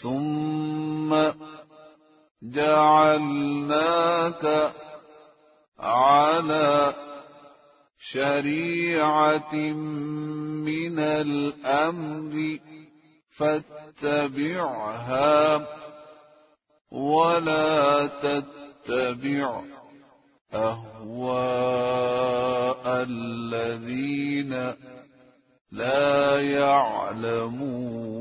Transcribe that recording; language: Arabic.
ثم جعلناك على شريعة من الأمر فاتبعها ولا تتبع أهواء الذين لا يعلمون